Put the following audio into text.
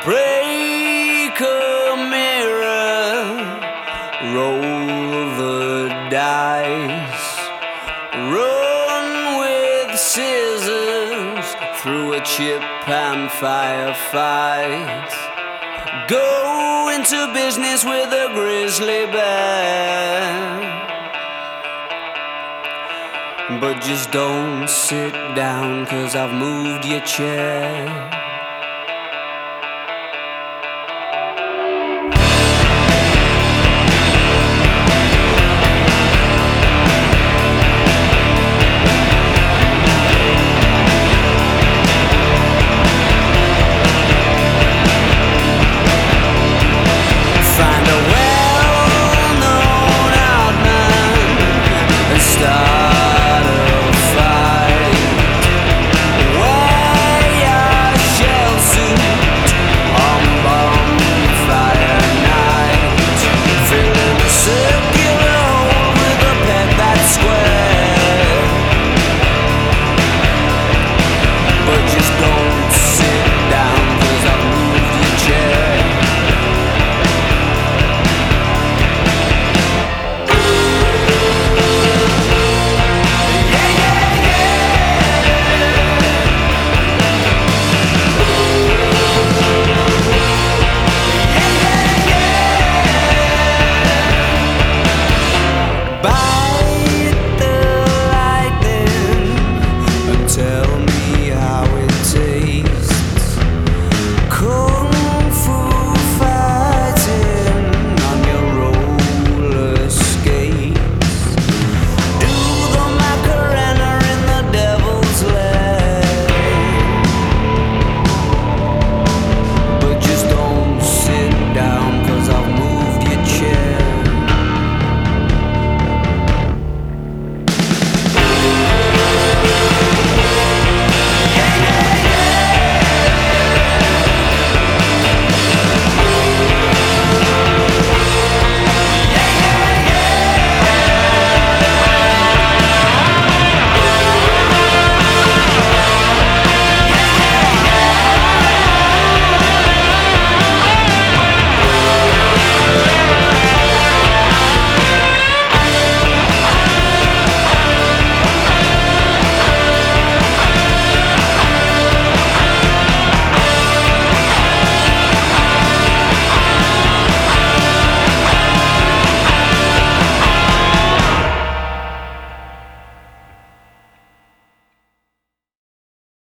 Break a mirror, roll the dice, run with scissors through a chip and firefight. Go into business with a grizzly bear, but just don't sit down, 'cause I've moved your chair.